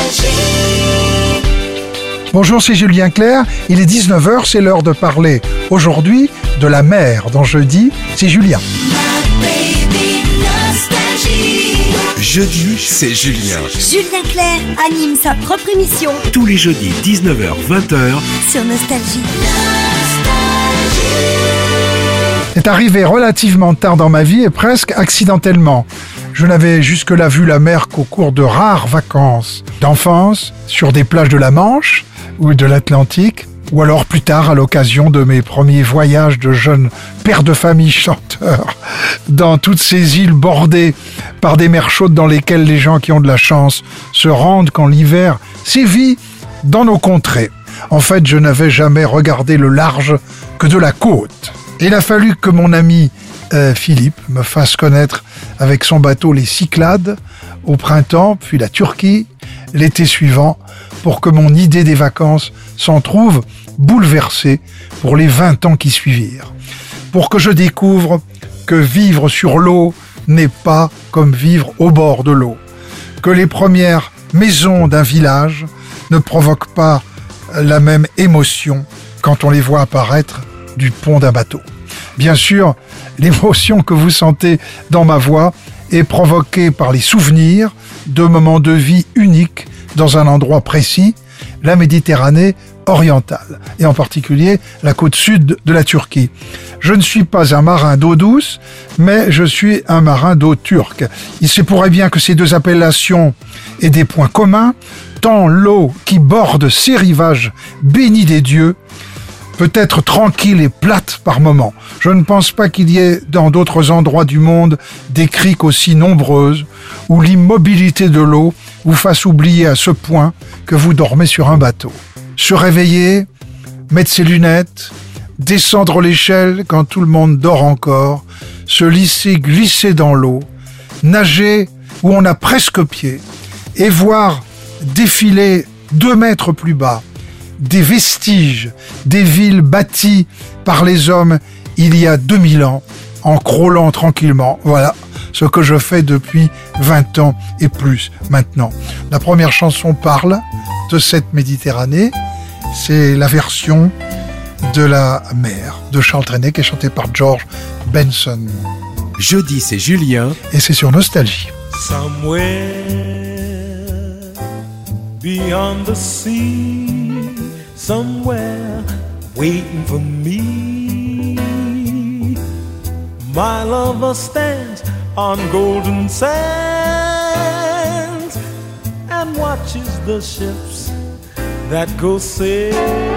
Bonjour, c'est Julien Clerc. Il est 19h, c'est l'heure de parler aujourd'hui de la mer. Dans Jeudi, c'est Julien. Jeudi, c'est Julien. Julien Clerc anime sa propre émission Tous les jeudis, 19h-20h sur Nostalgie. C'est arrivé relativement tard dans ma vie et presque accidentellement. Je n'avais jusque-là vu la mer qu'au cours de rares vacances d'enfance, sur des plages de la Manche ou de l'Atlantique, ou alors plus tard à l'occasion de mes premiers voyages de jeune père de famille chanteur dans toutes ces îles bordées par des mers chaudes dans lesquelles les gens qui ont de la chance se rendent quand l'hiver sévit dans nos contrées. En fait, je n'avais jamais regardé le large que de la côte. Et il a fallu que mon ami Philippe me fasse connaître avec son bateau les Cyclades au printemps, puis la Turquie l'été suivant, pour que mon idée des vacances s'en trouve bouleversée pour les 20 ans qui suivirent. Pour que je découvre que vivre sur l'eau n'est pas comme vivre au bord de l'eau. Que les premières maisons d'un village ne provoquent pas la même émotion quand on les voit apparaître du pont d'un bateau. Bien sûr, l'émotion que vous sentez dans ma voix est provoquée par les souvenirs de moments de vie uniques dans un endroit précis, la Méditerranée orientale, et en particulier la côte sud de la Turquie. Je ne suis pas un marin d'eau douce, mais je suis un marin d'eau turque. Il se pourrait bien que ces deux appellations aient des points communs, tant l'eau qui borde ces rivages bénis des dieux peut être tranquille et plate par moments. Je ne pense pas qu'il y ait dans d'autres endroits du monde des criques aussi nombreuses où l'immobilité de l'eau vous fasse oublier à ce point que vous dormez sur un bateau. Se réveiller, mettre ses lunettes, descendre l'échelle quand tout le monde dort encore, se lisser, glisser dans l'eau, nager où on a presque pied et voir défiler 2 mètres plus bas des vestiges des villes bâties par les hommes il y a 2000 ans, en crawlant tranquillement. Voilà ce que je fais depuis 20 ans et plus maintenant. La première chanson parle de cette Méditerranée. C'est la version de la mer de Charles Trenet qui est chantée par George Benson. Jeudi, c'est Julien. Et c'est sur Nostalgie. Somewhere beyond the sea, somewhere waiting for me, my lover stands on golden sands and watches the ships that go sailing.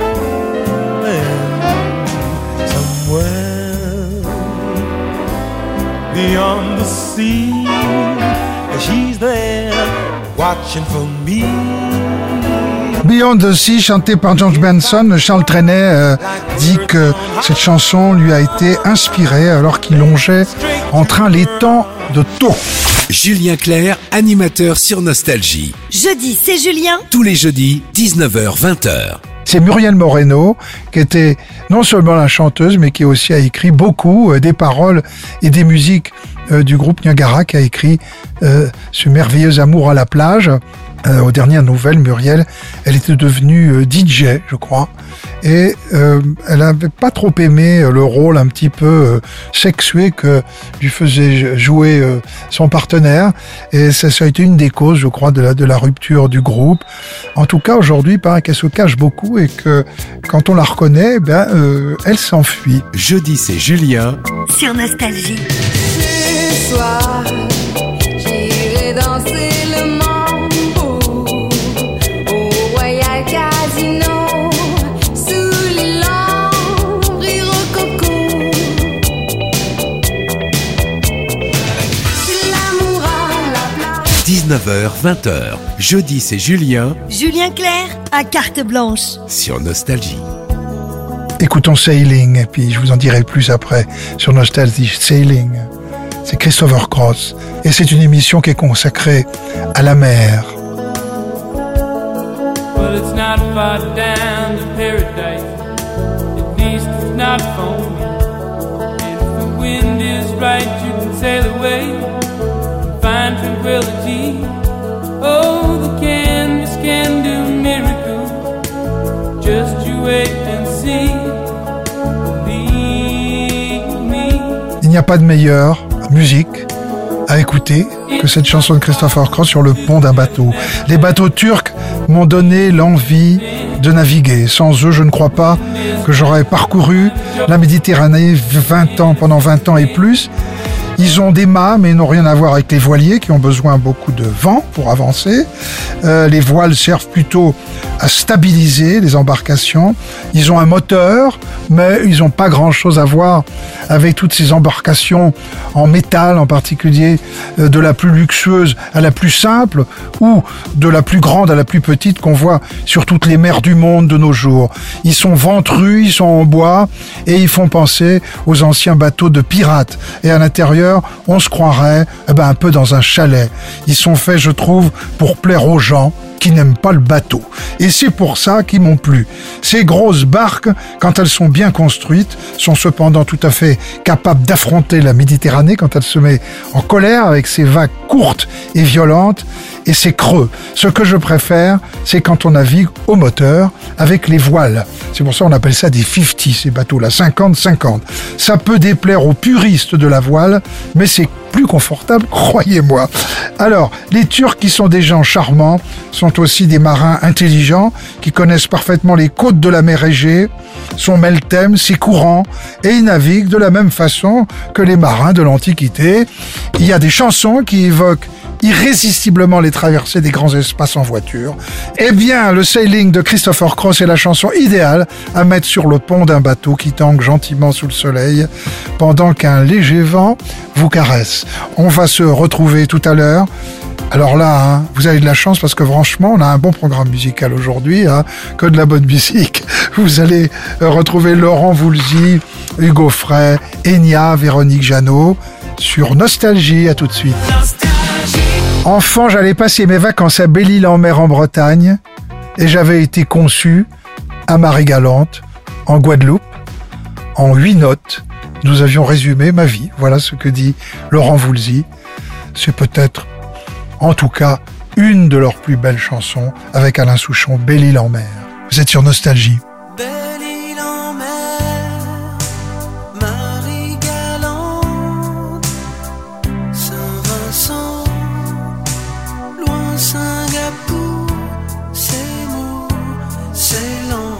Somewhere beyond the sea, she's there watching for me. Beyond the Sea, chanté par George Benson, Charles Trenet dit que cette chanson lui a été inspirée alors qu'il longeait en train l'étang de Thau. Julien Clerc, animateur sur Nostalgie. Jeudi, c'est Julien. Tous les jeudis, 19h-20h. C'est Muriel Moreno qui était non seulement la chanteuse mais qui aussi a écrit beaucoup des paroles et des musiques du groupe Niagara, qui a écrit ce merveilleux Amour à la plage. Aux dernières nouvelles, Muriel, elle était devenue DJ, je crois, et elle n'avait pas trop aimé le rôle un petit peu sexué que lui faisait jouer son partenaire, et ça a été une des causes, je crois, de la rupture du groupe. En tout cas, aujourd'hui, il paraît qu'elle se cache beaucoup et que quand on la reconnaît, elle s'enfuit. Jeudi, c'est Julien. Sur Nostalgie. Ce soir, j'irai danser le mambo au Royal Casino, sous les lampes et rococo. C'est l'amour à la plage. 19h-20h. Jeudi, c'est Julien. Julien Clerc à carte blanche. Sur Nostalgie. Écoutons Sailing, et puis je vous en dirai plus après sur Nostalgie. Sailing, c'est Christopher Cross, et c'est une émission qui est consacrée à la mer. Well, it's not far down to paradise, at least it's not for me. And if the wind is right, you can sail away and find tranquility. Oh, the canvas n'y a pas de meilleure musique à écouter que cette chanson de Christopher Cross sur le pont d'un bateau. Les bateaux turcs m'ont donné l'envie de naviguer. Sans eux, je ne crois pas que j'aurais parcouru la Méditerranée pendant 20 ans et plus. Ils ont des mâts, mais n'ont rien à voir avec les voiliers qui ont besoin beaucoup de vent pour avancer. Les voiles servent plutôt à stabiliser les embarcations. Ils ont un moteur, mais ils n'ont pas grand-chose à voir avec toutes ces embarcations en métal, en particulier de la plus luxueuse à la plus simple ou de la plus grande à la plus petite qu'on voit sur toutes les mers du monde de nos jours. Ils sont ventrus, ils sont en bois et ils font penser aux anciens bateaux de pirates. Et à l'intérieur, on se croirait un peu dans un chalet. Ils sont faits, je trouve, pour plaire aux gens qui n'aiment pas le bateau. Et c'est pour ça qu'ils m'ont plu. Ces grosses barques, quand elles sont bien construites, sont cependant tout à fait capables d'affronter la Méditerranée quand elle se met en colère avec ses vagues courtes et violentes et ses creux. Ce que je préfère, c'est quand on navigue au moteur avec les voiles. C'est pour ça qu'on appelle ça des 50, ces bateaux-là, 50-50. Ça peut déplaire aux puristes de la voile, mais c'est plus confortable, croyez-moi. Alors, les Turcs, qui sont des gens charmants, sont aussi des marins intelligents, qui connaissent parfaitement les côtes de la mer Égée, son Meltem, ses courants, et ils naviguent de la même façon que les marins de l'Antiquité. Il y a des chansons qui évoquent irrésistiblement les traversées des grands espaces en voiture. Eh bien, le sailing de Christopher Cross est la chanson idéale à mettre sur le pont d'un bateau qui tangue gentiment sous le soleil pendant qu'un léger vent vous caresse. On va se retrouver tout à l'heure. Alors là, vous avez de la chance parce que franchement, on a un bon programme musical aujourd'hui, que de la bonne musique. Vous allez retrouver Laurent Voulzy, Hugo Frey, Enya, Véronique Jeannot sur Nostalgie. À tout de suite. Enfant, j'allais passer mes vacances à Belle-Île-en-Mer en Bretagne et j'avais été conçu à Marie-Galante, en Guadeloupe, en 8 notes. Nous avions résumé ma vie. Voilà ce que dit Laurent Voulzy. C'est peut-être, en tout cas, une de leurs plus belles chansons avec Alain Souchon, Belle-Île-en-Mer. Vous êtes sur Nostalgie. Belle-Île-en-Mer, Marie-Galante, Saint-Vincent, loin Singapour, c'est mou, c'est lent.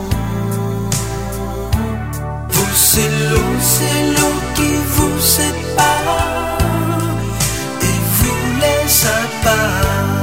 Vous, c'est l'eau qui vous sépare et vous laisse à part.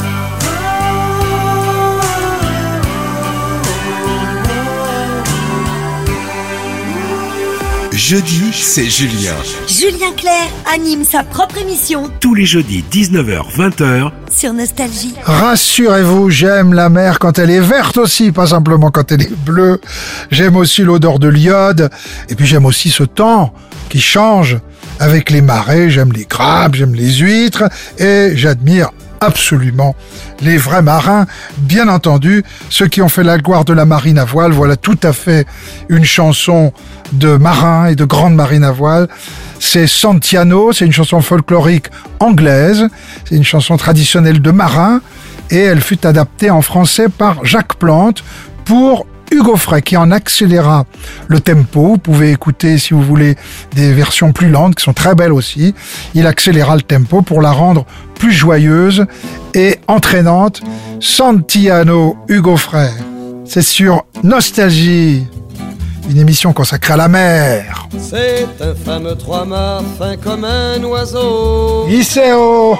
Jeudi, c'est Julien. Julien Clerc anime sa propre émission Tous les jeudis, 19h-20h. sur Nostalgie. Rassurez-vous, j'aime la mer quand elle est verte aussi, pas simplement quand elle est bleue. J'aime aussi l'odeur de l'iode. Et puis j'aime aussi ce temps qui change avec les marées. J'aime les crabes, j'aime les huîtres. Et j'admire absolument les vrais marins, bien entendu, ceux qui ont fait la gloire de la marine à voile. Voilà tout à fait une chanson de marins et de grande marine à voile. C'est Santillano, c'est une chanson folklorique anglaise, c'est une chanson traditionnelle de marins et elle fut adaptée en français par Jacques Plante pour Hugo Frey qui en accéléra le tempo. Vous pouvez écouter, si vous voulez, des versions plus lentes qui sont très belles aussi. Il accéléra le tempo pour la rendre plus joyeuse et entraînante. Santillano, Hugo Frey. C'est sur Nostalgie, une émission consacrée à la mer. C'est un fameux trois-mâts fin comme un oiseau. Iseo,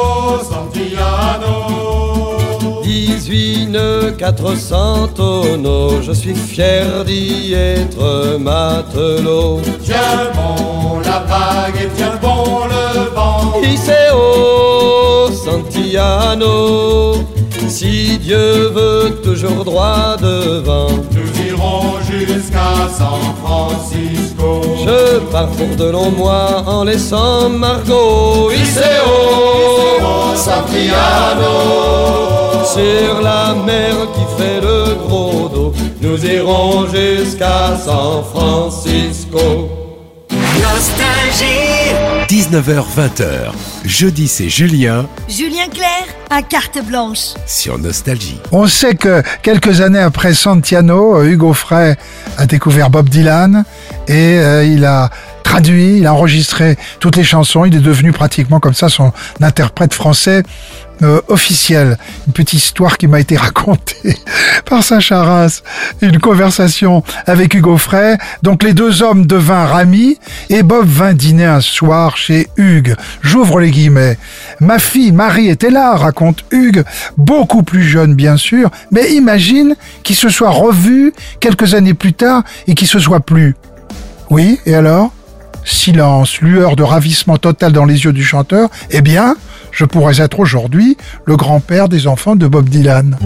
18 nœuds, 400 tonneaux, je suis fier d'y être matelot. Tiens bon la vague et tiens bon le vent. Iseo, Santillano, si Dieu veut toujours droit devant, Nous irons jusqu'à San Francisco. je pars pour de longs mois en laissant Margot. Iseo, Santillano, sur la mer qui fait le gros dos, nous irons jusqu'à San Francisco. Nostalgie. 19h-20h. Jeudi, c'est Julien Julien Clerc à carte blanche. sur Nostalgie. on sait que quelques années après Santillano, Hugo Frey a découvert Bob Dylan et il a traduit, il a enregistré toutes les chansons, il est devenu pratiquement comme ça son interprète français officiel. Une petite histoire qui m'a été racontée par Sacha Reiss. Une conversation avec Hugues Frey. Donc les deux hommes devinrent amis et Bob vint dîner un soir chez Hugues. J'ouvre les guillemets. Ma fille Marie était là, raconte Hugues, beaucoup plus jeune bien sûr, mais imagine qu'ils se soient revus quelques années plus tard et qu'ils se soient plus. Oui, et alors ? Silence, lueur de ravissement total dans les yeux du chanteur. Eh bien, je pourrais être aujourd'hui le grand-père des enfants de Bob Dylan.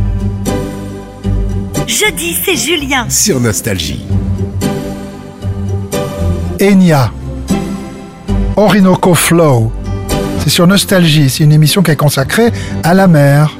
Jeudi, c'est Julien. Sur Nostalgie. Enya, Orinoco Flow. C'est sur Nostalgie, c'est une émission qui est consacrée à la mer.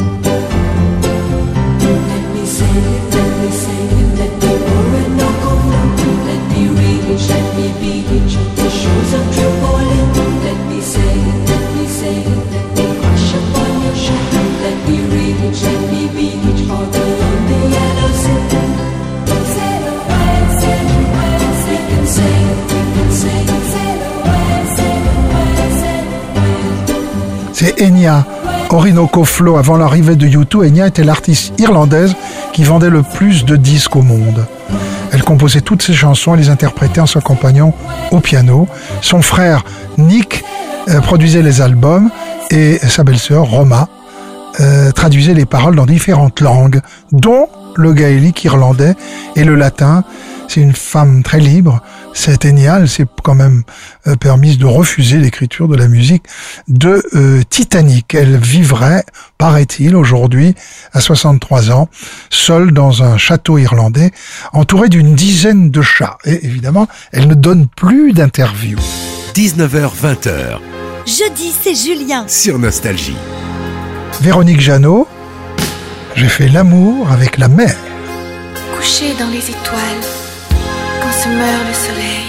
C'est Enya, Orinoco Flow. Avant l'arrivée de U2, Enya était l'artiste irlandaise qui vendait le plus de disques au monde. Elle composait toutes ses chansons et les interprétait en s'accompagnant au piano. Son frère Nick produisait les albums et sa belle-sœur Roma traduisait les paroles dans différentes langues, dont le gaélique irlandais et le latin. C'est une femme très libre. C'est Enya, elle s'est quand même permise de refuser l'écriture de la musique de Titanic. Elle vivrait, paraît-il, aujourd'hui, à 63 ans, seule dans un château irlandais, entourée d'une dizaine de chats. Et évidemment, elle ne donne plus d'interviews. 19h-20h. Jeudi, c'est Julien. Sur Nostalgie. Véronique Jeannot, j'ai fait l'amour avec la mer. Couché dans les étoiles, quand se meurt le soleil,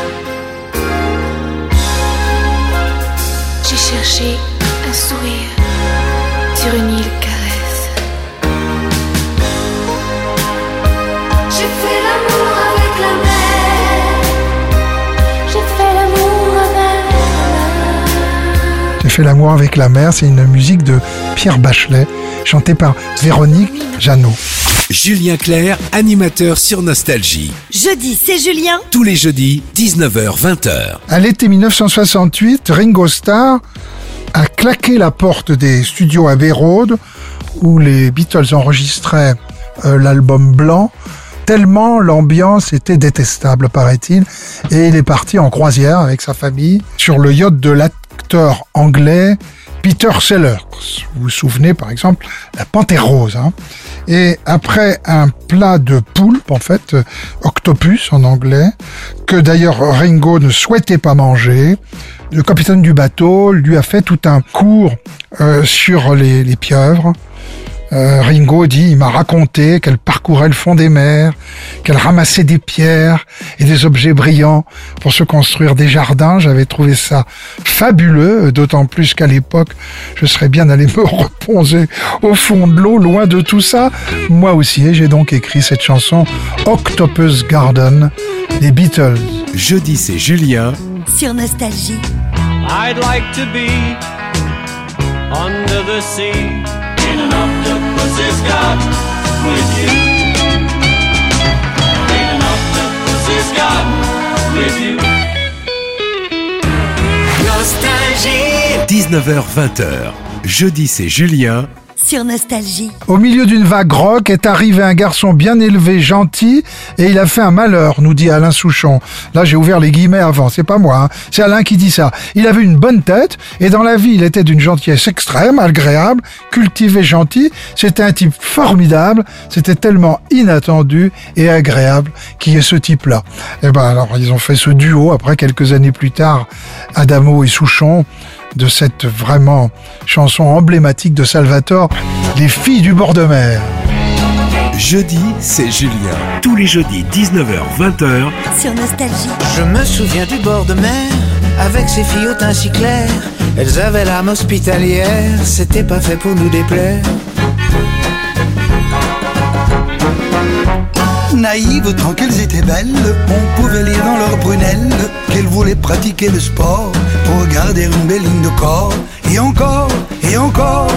j'ai cherché un sourire sur une île caresse. J'ai fait l'amour avec la mer. J'ai fait l'amour avec la mer. J'ai fait l'amour avec la mer, c'est une musique de Pierre Bachelet, chantée par Véronique Jeannot. Julien Clerc, animateur sur Nostalgie. Jeudi, c'est Julien. Tous les jeudis, 19h-20h. À l'été 1968, Ringo Starr a claqué la porte des studios Abbey Road où les Beatles enregistraient l'album Blanc, tellement l'ambiance était détestable, paraît-il, et il est parti en croisière avec sa famille sur le yacht de l'acteur anglais Peter Sellers. Vous vous souvenez par exemple la Panthère Rose. Et après un plat de poulpe, en fait, octopus en anglais, que d'ailleurs Ringo ne souhaitait pas manger, le capitaine du bateau lui a fait tout un cours sur les pieuvres. Ringo dit, il m'a raconté qu'elle parcourait le fond des mers, qu'elle ramassait des pierres et des objets brillants pour se construire des jardins. J'avais trouvé ça fabuleux, d'autant plus qu'à l'époque, je serais bien allé me reposer au fond de l'eau, loin de tout ça. Moi aussi, et j'ai donc écrit cette chanson Octopus Garden des Beatles. Jeudi, c'est Julien. Sur Nostalgie. I'd like to be under the sea in an octopus's garden with you. In an octopus's garden with you. Nostalgie. 19h-20h. Jeudi, c'est Julien. Sur Nostalgie. Au milieu d'une vague rock est arrivé un garçon bien élevé, gentil, et il a fait un malheur, nous dit Alain Souchon. Là, j'ai ouvert les guillemets avant, c'est pas moi, c'est Alain qui dit ça. Il avait une bonne tête, et dans la vie, il était d'une gentillesse extrême, agréable, cultivé, gentil. C'était un type formidable, c'était tellement inattendu et agréable qu'il y ait ce type-là. Et ben alors, ils ont fait ce duo, après quelques années plus tard, Adamo et Souchon, de cette vraiment chanson emblématique de Salvatore, Les filles du bord de mer. Jeudi, c'est Julien. Tous les jeudis, 19h-20h. Sur Nostalgie. Je me souviens du bord de mer, avec ses filles au teint si clair. Elles avaient l'âme hospitalière, c'était pas fait pour nous déplaire. naïves tant qu'elles étaient belles. On pouvait lire dans leurs prunelles qu'elles voulaient pratiquer le sport pour garder une belle ligne de corps. Et encore, et encore.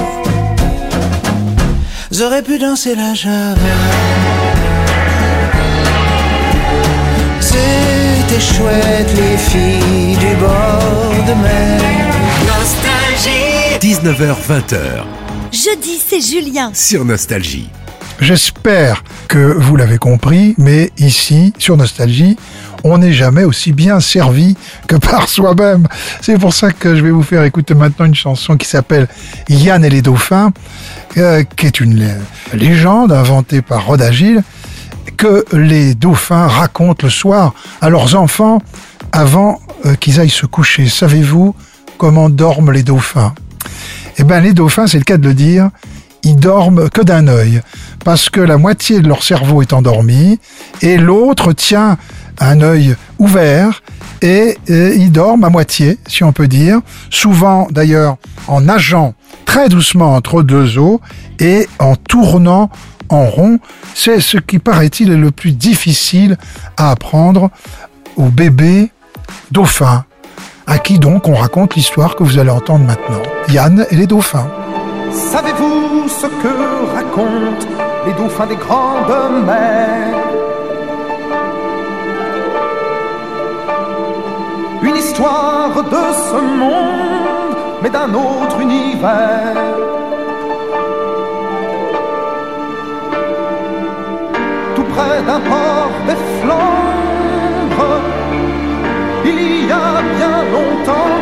J'aurais pu danser la java. C'était chouette les filles du bord de mer. Nostalgie. 19h-20h. Jeudi, c'est Julien. Sur Nostalgie. J'espère que vous l'avez compris, mais ici, sur Nostalgie, on n'est jamais aussi bien servi que par soi-même. C'est pour ça que je vais vous faire écouter maintenant une chanson qui s'appelle Yann et les dauphins, qui est une légende inventée par Rod Agile, que les dauphins racontent le soir à leurs enfants avant qu'ils aillent se coucher. Savez-vous comment dorment les dauphins ? Eh bien, les dauphins, c'est le cas de le dire, ils dorment que d'un œil, parce que la moitié de leur cerveau est endormie et l'autre tient un œil ouvert et ils dorment à moitié, si on peut dire, souvent d'ailleurs en nageant très doucement entre deux eaux et en tournant en rond. C'est ce qui, paraît-il, est le plus difficile à apprendre aux bébés dauphins, à qui donc on raconte l'histoire que vous allez entendre maintenant. Yann et les dauphins. Savez-vous ce que racontent les dauphins des grandes mers? Une histoire de ce monde, mais d'un autre univers. Tout près d'un port des Flandres, il y a bien longtemps,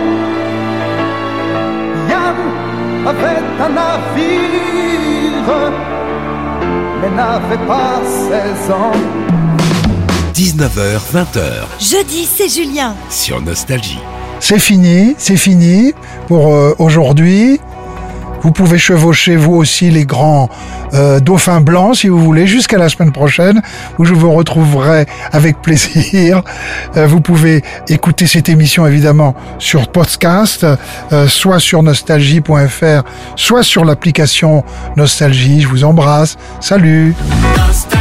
Yann avait un navire, mais n'avait pas 16 ans. 19h-20h. Jeudi, c'est Julien. Sur Nostalgie. C'est fini pour aujourd'hui. Vous pouvez chevaucher vous aussi les grands dauphins blancs si vous voulez jusqu'à la semaine prochaine où je vous retrouverai avec plaisir. Vous pouvez écouter cette émission évidemment sur podcast, soit sur nostalgie.fr, soit sur l'application Nostalgie. Je vous embrasse. Salut. Nostalgie.